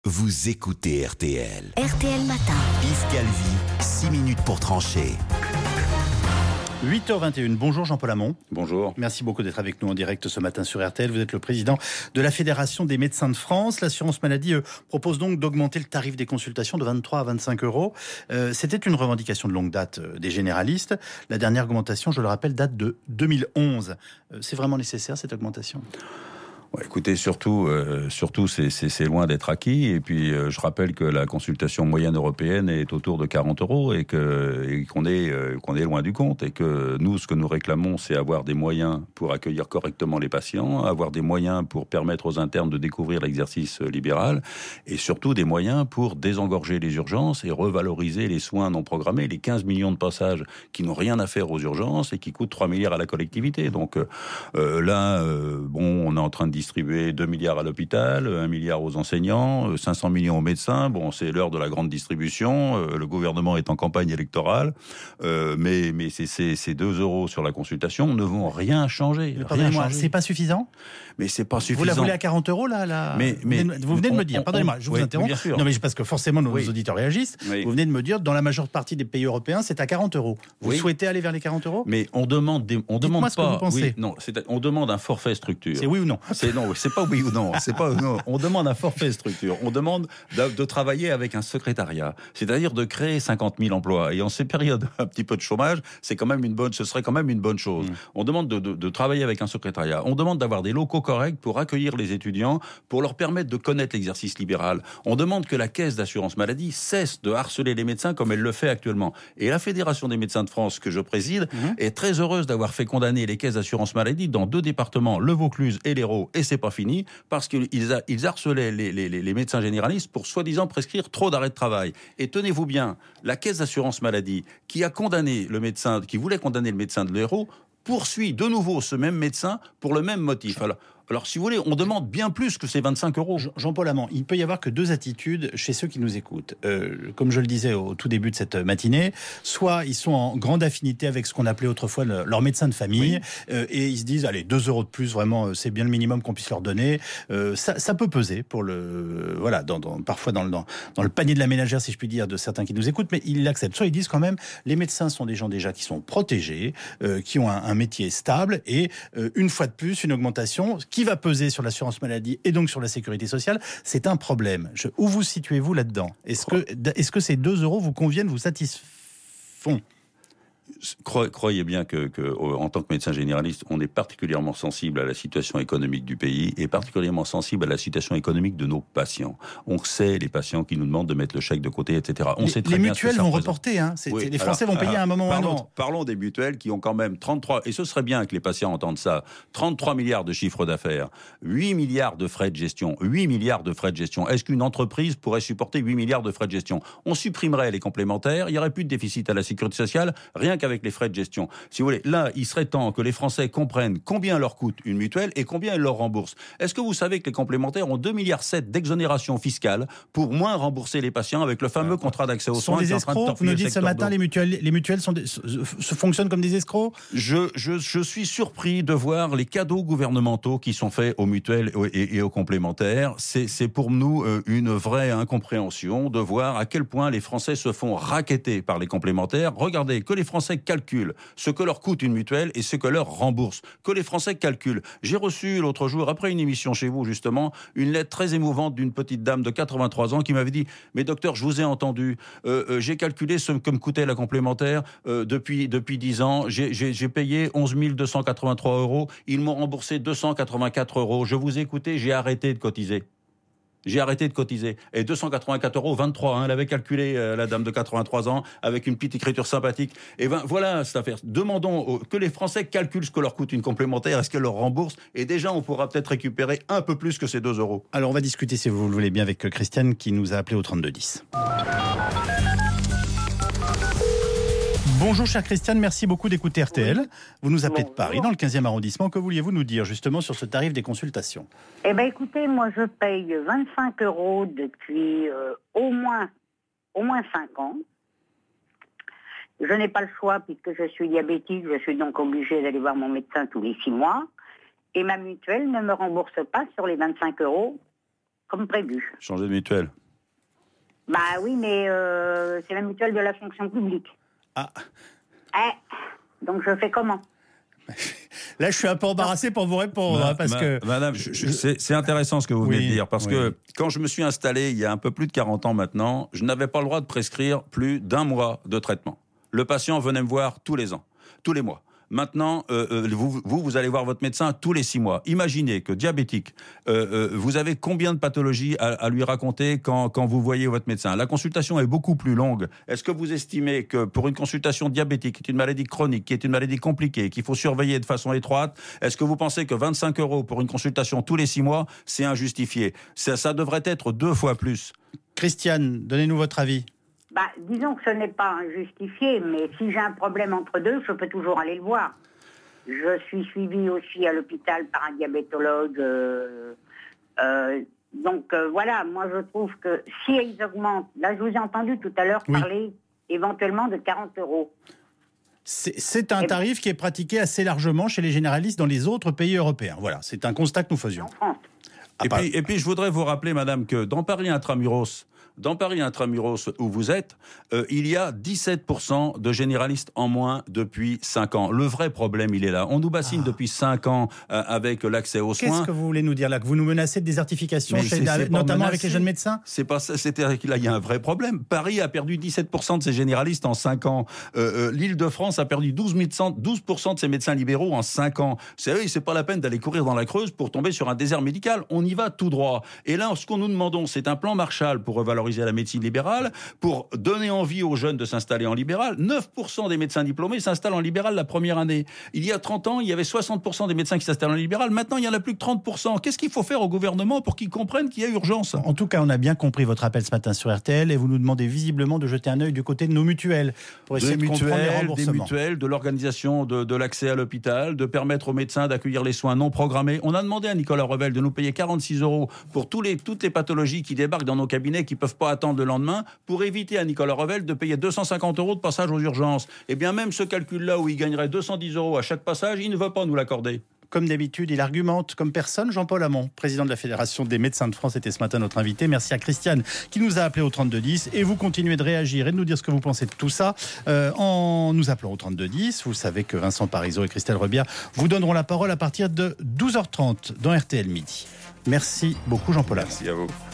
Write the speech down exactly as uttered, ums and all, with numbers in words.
Vous écoutez R T L. R T L Matin. Yves Calvi, six minutes pour trancher. huit heures vingt et une, bonjour Jean-Paul Hamon. Bonjour. Merci beaucoup d'être avec nous en direct ce matin sur R T L. Vous êtes le président de la Fédération des médecins de France. L'assurance maladie euh, propose donc d'augmenter le tarif des consultations de vingt-trois à vingt-cinq euros. Euh, c'était une revendication de longue date euh, des généralistes. La dernière augmentation, je le rappelle, date de deux mille onze. Euh, c'est vraiment nécessaire cette augmentation ? Ouais, écoutez, surtout, euh, surtout c'est, c'est, c'est loin d'être acquis. Et puis, euh, je rappelle que la consultation moyenne européenne est autour de quarante euros et, que, et qu'on, est, euh, qu'on est loin du compte. Et que nous, ce que nous réclamons, c'est avoir des moyens pour accueillir correctement les patients, avoir des moyens pour permettre aux internes de découvrir l'exercice libéral, et surtout des moyens pour désengorger les urgences et revaloriser les soins non programmés, les quinze millions de passages qui n'ont rien à faire aux urgences et qui coûtent trois milliards à la collectivité. Donc euh, là, euh, bon, on est en train de distribuer deux milliards à l'hôpital, un milliard aux enseignants, cinq cents millions aux médecins. Bon, c'est l'heure de la grande distribution. Euh, le gouvernement est en campagne électorale. Euh, mais mais c'est, c'est, ces deux euros sur la consultation ne vont rien changer. Rien changer. C'est pas suffisant ? Mais c'est pas suffisant. Vous la voulez à quarante euros là, là mais, mais, Vous venez de on, me dire, on, pardonnez-moi, on, je vous oui, interromps. Bien sûr. Non mais parce que forcément nos oui. auditeurs réagissent. Oui. Vous venez de me dire, dans la majeure partie des pays européens, c'est à quarante euros. Vous oui. souhaitez aller vers les quarante euros ? Mais on demande, des, on Dites-moi demande ce pas. que vous pensez. Oui, non, c'est, on demande un forfait structure. C'est oui ou non ? C'est non, c'est pas oui ou non. C'est pas non. On demande un forfait structure. On demande de, de travailler avec un secrétariat, c'est-à-dire de créer cinquante mille emplois. Et en ces périodes un petit peu de chômage, c'est quand même une bonne, ce serait quand même une bonne chose. Mmh. On demande de, de, de travailler avec un secrétariat. On demande d'avoir des locaux corrects pour accueillir les étudiants, pour leur permettre de connaître l'exercice libéral. On demande que la caisse d'assurance maladie cesse de harceler les médecins comme elle le fait actuellement. Et la Fédération des médecins de France, que je préside, mmh. est très heureuse d'avoir fait condamner les caisses d'assurance maladie dans deux départements, le Vaucluse et l'Hérault. Et c'est pas fini, parce qu'ils ils harcelaient les, les, les médecins généralistes pour soi-disant prescrire trop d'arrêts de travail. Et tenez-vous bien, la caisse d'assurance maladie, qui a condamné le médecin, qui voulait condamner le médecin de l'Hérault, poursuit de nouveau ce même médecin pour le même motif. Alors, Alors, si vous voulez, on demande bien plus que ces vingt-cinq euros. Jean-Paul Hamon, il peut y avoir que deux attitudes chez ceux qui nous écoutent. Euh, comme je le disais au tout début de cette matinée, soit ils sont en grande affinité avec ce qu'on appelait autrefois le, leur médecin de famille, oui. euh, et ils se disent, allez, deux euros de plus, vraiment, c'est bien le minimum qu'on puisse leur donner. Euh, ça, ça peut peser pour le, euh, voilà, dans, dans, parfois dans le, dans, dans le panier de la ménagère, si je puis dire, de certains qui nous écoutent, mais ils l'acceptent. Soit ils disent quand même, les médecins sont des gens déjà qui sont protégés, euh, qui ont un, un métier stable, et euh, une fois de plus, une augmentation qui va peser sur l'assurance maladie et donc sur la sécurité sociale, c'est un problème. Je, où vous situez-vous là-dedans ? Est-ce que, est-ce que ces deux euros vous conviennent, vous satisfont ? Croyez bien que, que, en tant que médecin généraliste, on est particulièrement sensible à la situation économique du pays et particulièrement sensible à la situation économique de nos patients. On sait les patients qui nous demandent de mettre le chèque de côté, et cetera. On les, sait très les bien mutuelles ce que vont représente. reporter, hein. C'est, oui. Les Français alors, vont payer alors, à un moment parlons, ou à un autre. Parlons des mutuelles qui ont quand même trente-trois, et ce serait bien que les patients entendent ça, trente-trois milliards de chiffre d'affaires, huit milliards de frais de gestion, huit milliards de frais de gestion. Est-ce qu'une entreprise pourrait supporter huit milliards de frais de gestion ? On supprimerait les complémentaires, il n'y aurait plus de déficit à la sécurité sociale, rien qu'avec les frais de gestion. Si vous voulez, là, il serait temps que les Français comprennent combien leur coûte une mutuelle et combien elle leur rembourse. Est-ce que vous savez que les complémentaires ont deux virgule sept milliards d'exonération fiscale pour moins rembourser les patients avec le fameux contrat d'accès aux sont soins des escrocs. Vous nous dites ce matin, les mutuelles, les mutuelles sont des, se, se fonctionnent comme des escrocs. Je, je, je suis surpris de voir les cadeaux gouvernementaux qui sont faits aux mutuelles et, et aux complémentaires. C'est, c'est pour nous une vraie incompréhension de voir à quel point les Français se font racketter par les complémentaires. Regardez, que les Français calculent ce que leur coûte une mutuelle et ce que leur rembourse. Que les Français calculent. J'ai reçu l'autre jour, après une émission chez vous justement, une lettre très émouvante d'une petite dame de quatre-vingt-trois ans qui m'avait dit « Mais docteur, je vous ai entendu, euh, euh, j'ai calculé ce que me coûtait la complémentaire euh, depuis, depuis dix ans, j'ai, j'ai, j'ai payé onze mille deux cent quatre-vingt-trois euros, ils m'ont remboursé deux cent quatre-vingt-quatre euros, je vous ai écouté, j'ai arrêté de cotiser. » J'ai arrêté de cotiser. Et deux cent quatre-vingt-quatre euros, vingt-trois, hein, elle avait calculé, euh, la dame de quatre-vingt-trois ans, avec une petite écriture sympathique. Et ben, voilà cette affaire. Demandons aux, que les Français calculent ce que leur coûte une complémentaire, est-ce qu'elle leur rembourse, et déjà on pourra peut-être récupérer un peu plus que ces deux euros. Alors on va discuter, si vous le voulez bien, avec Christiane qui nous a appelé au trente-deux dix. Bonjour chère Christiane, merci beaucoup d'écouter R T L. Oui. Vous nous appelez Bonjour. de Paris, dans le quinzième arrondissement. Que vouliez-vous nous dire justement sur ce tarif des consultations ? Eh bien écoutez, moi je paye vingt-cinq euros depuis euh, au moins, au moins cinq ans. Je n'ai pas le choix puisque je suis diabétique, je suis donc obligée d'aller voir mon médecin tous les six mois. Et ma mutuelle ne me rembourse pas sur les vingt-cinq euros comme prévu. Changer de mutuelle. Bah oui, mais euh, c'est la mutuelle de la fonction publique. Ah. Eh, donc je fais comment? Là, je suis un peu embarrassé pour vous répondre, ma, hein, parce ma, que... Madame, je, je, c'est, c'est intéressant ce que vous oui, venez de dire, parce oui. que quand je me suis installé il y a un peu plus de quarante ans maintenant, je n'avais pas le droit de prescrire plus d'un mois de traitement. Le patient venait me voir tous les ans, tous les mois. Maintenant, euh, vous, vous, vous allez voir votre médecin tous les six mois. Imaginez que diabétique, euh, euh, vous avez combien de pathologies à, à lui raconter quand, quand vous voyez votre médecin? La consultation est beaucoup plus longue. Est-ce que vous estimez que pour une consultation diabétique, qui est une maladie chronique, qui est une maladie compliquée, qu'il faut surveiller de façon étroite, est-ce que vous pensez que vingt-cinq euros pour une consultation tous les six mois, c'est injustifié? Ça, ça devrait être deux fois plus. Christiane, donnez-nous votre avis. Bah, disons que ce n'est pas injustifié, mais si j'ai un problème entre deux, je peux toujours aller le voir. Je suis suivie aussi à l'hôpital par un diabétologue. Euh, euh, donc euh, voilà, moi je trouve que si ils augmentent, là je vous ai entendu tout à l'heure oui. parler éventuellement de quarante euros. C'est, c'est un tarif qui est pratiqué assez largement chez les généralistes dans les autres pays européens. Voilà, c'est un constat que nous faisions. En France. Et, puis, et puis je voudrais vous rappeler, madame, que dans Paris Intramuros, Dans Paris Intramuros, où vous êtes, euh, il y a dix-sept pour cent de généralistes en moins depuis cinq ans. Le vrai problème, il est là. On nous bassine ah. depuis cinq ans euh, avec l'accès aux soins. Qu'est-ce que vous voulez nous dire là? Que vous nous menacez de désertification, chez, c'est, c'est notamment avec les jeunes médecins? C'est pas ça. C'est-à-dire qu'il y a un vrai problème. Paris a perdu dix-sept pour cent de ses généralistes en cinq ans. Euh, euh, L'Île-de-France a perdu douze pour cent de ses médecins libéraux en cinq ans. C'est oui, c'est pas la peine d'aller courir dans la Creuse pour tomber sur un désert médical. On y va tout droit. Et là, ce qu'on nous demandons, c'est un plan Marshall pour revaloriser la médecine libérale, pour donner envie aux jeunes de s'installer en libéral. neuf pour cent des médecins diplômés s'installent en libéral la première année. Il y a trente ans, il y avait soixante pour cent des médecins qui s'installent en libéral. Maintenant, il n'y en a plus que trente pour cent. Qu'est-ce qu'il faut faire au gouvernement pour qu'ils comprennent qu'il y a urgence? En tout cas, on a bien compris votre appel ce matin sur R T L et vous nous demandez visiblement de jeter un œil du côté de nos mutuelles pour essayer de, de comprendre les remboursements. Des mutuelles, de l'organisation de, de l'accès à l'hôpital, de permettre aux médecins d'accueillir les soins non programmés. On a demandé à Nicolas Revel de nous payer quarante-six euros pour tous les, toutes les pathologies qui débarquent dans nos cabinets, qui ne peuvent pas attendre le lendemain, pour éviter à Nicolas Revel de payer deux cent cinquante euros de passage aux urgences. Et bien même ce calcul-là où il gagnerait deux cent dix euros à chaque passage, il ne veut pas nous l'accorder. Comme d'habitude, il argumente comme personne. Jean-Paul Hamon, président de la Fédération des médecins de France, était ce matin notre invité. Merci à Christiane qui nous a appelé au trente-deux dix. Et vous continuez de réagir et de nous dire ce que vous pensez de tout ça euh, en nous appelant au trente-deux dix. Vous savez que Vincent Parisot et Christelle Rebière vous donneront la parole à partir de douze heures trente dans R T L Midi. Merci beaucoup Jean-Paul Hamon. Merci à vous.